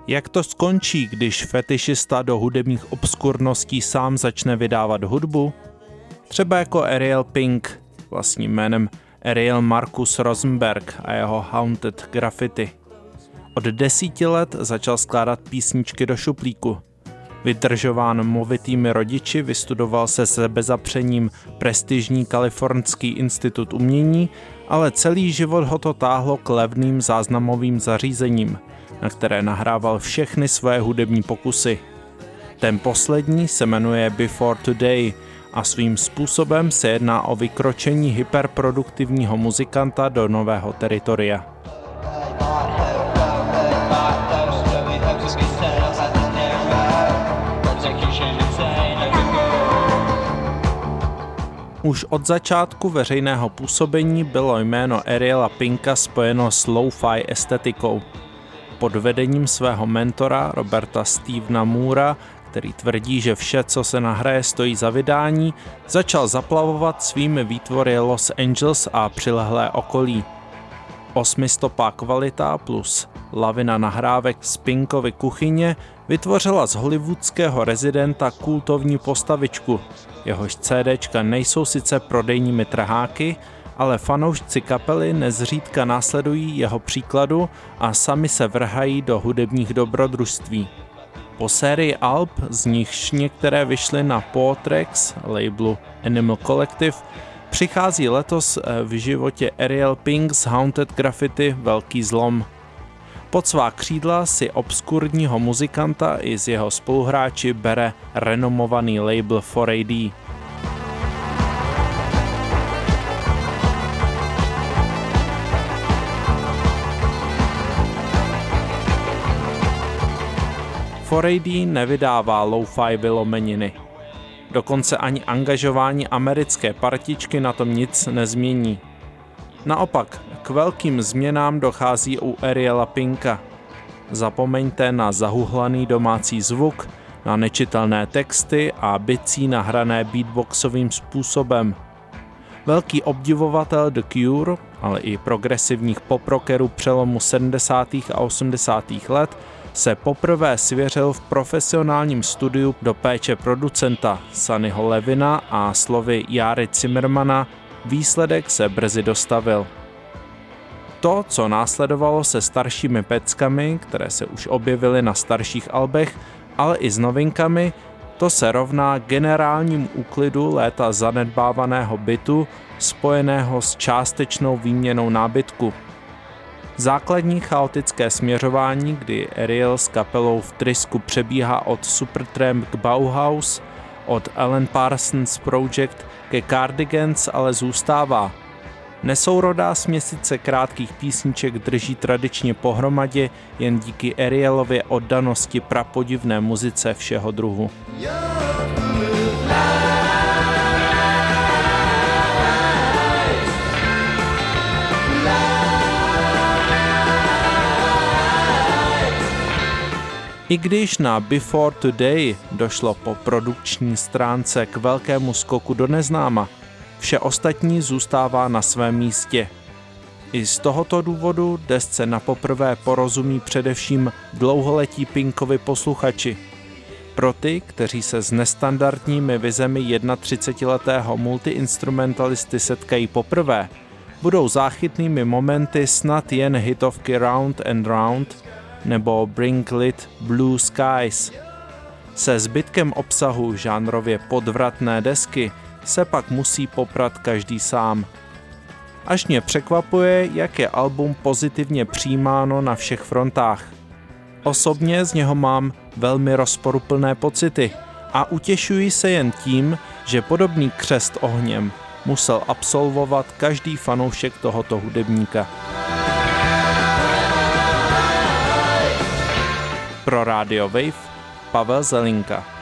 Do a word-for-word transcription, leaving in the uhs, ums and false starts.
Jak to skončí, když fetišista do hudebních obskurností sám začne vydávat hudbu? Třeba jako Ariel Pink, vlastním jménem Ariel Marcus Rosenberg a jeho Haunted Graffiti. Od desíti let začal skládat písničky do šuplíku. Vydržován movitými rodiči, vystudoval se sebezapřením prestižní Kalifornský institut umění, ale celý život ho to táhlo k levným záznamovým zařízením, na které nahrával všechny své hudební pokusy. Ten poslední se jmenuje Before Today a svým způsobem se jedná o vykročení hyperproduktivního muzikanta do nového teritoria. Už od začátku veřejného působení bylo jméno Ariela Pinka spojeno s lo-fi estetikou. Pod vedením svého mentora Roberta Stevena Moora, který tvrdí, že vše, co se nahraje, stojí za vydání, začal zaplavovat svými výtvory Los Angeles a přilehlé okolí. Osmistopá kvalita plus lavina nahrávek z Pinkovy kuchyně vytvořila z hollywoodského rezidenta kultovní postavičku. Jehož CDčka nejsou sice prodejními trháky, ale fanoušci kapely nezřídka následují jeho příkladu a sami se vrhají do hudebních dobrodružství. Po sérii alb, z nichž některé vyšly na Paw Tracks, labelu Animal Collective, přichází letos v životě Ariel Pink z Haunted Graffiti velký zlom. Pod svá křídla si obskurního muzikanta i z jeho spoluhráči bere renomovaný label four A D. four A D nevydává lo-fi vylomeniny. Dokonce ani angažování americké partičky na tom nic nezmění. Naopak, k velkým změnám dochází u Ariela Pinka. Zapomeňte na zahuhlaný domácí zvuk, na nečitelné texty a bicí nahrané beatboxovým způsobem. Velký obdivovatel The Cure, ale i progresivních poprockerů přelomu sedmdesátých a osmdesátých let, se poprvé svěřil v profesionálním studiu do péče producenta Sonnyho Levina a slovy Járy Zimmermana výsledek se brzy dostavil. To, co následovalo se staršími peckami, které se už objevily na starších albech, ale i s novinkami, to se rovná generálním úklidu léta zanedbávaného bytu, spojeného s částečnou výměnou nábytku. Základní chaotické směřování, kdy Ariel s kapelou v trysku přebíhá od Supertramp k Bauhaus, od Alan Parsons Project ke Cardigans, ale zůstává. Nesourodá směsice krátkých písniček drží tradičně pohromadě jen díky Arielově oddanosti prapodivné muzice všeho druhu. I když na Before Today došlo po produkční stránce k velkému skoku do neznáma, vše ostatní zůstává na svém místě. I z tohoto důvodu desce napoprvé porozumí především dlouholetí Pinkovi posluchači. Pro ty, kteří se s nestandardními vizemi třicetiletého multiinstrumentalisty setkají poprvé, budou záchytnými momenty snad jen hitovky Round and Round nebo Bring Lit Blue Skies. Se zbytkem obsahu žánrově podvratné desky se pak musí poprat každý sám. Až mě překvapuje, jak je album pozitivně přijímáno na všech frontách. Osobně z něho mám velmi rozporuplné pocity a utěšuji se jen tím, že podobný křest ohněm musel absolvovat každý fanoušek tohoto hudebníka. Pro Radio Wave Pavel Zelinka.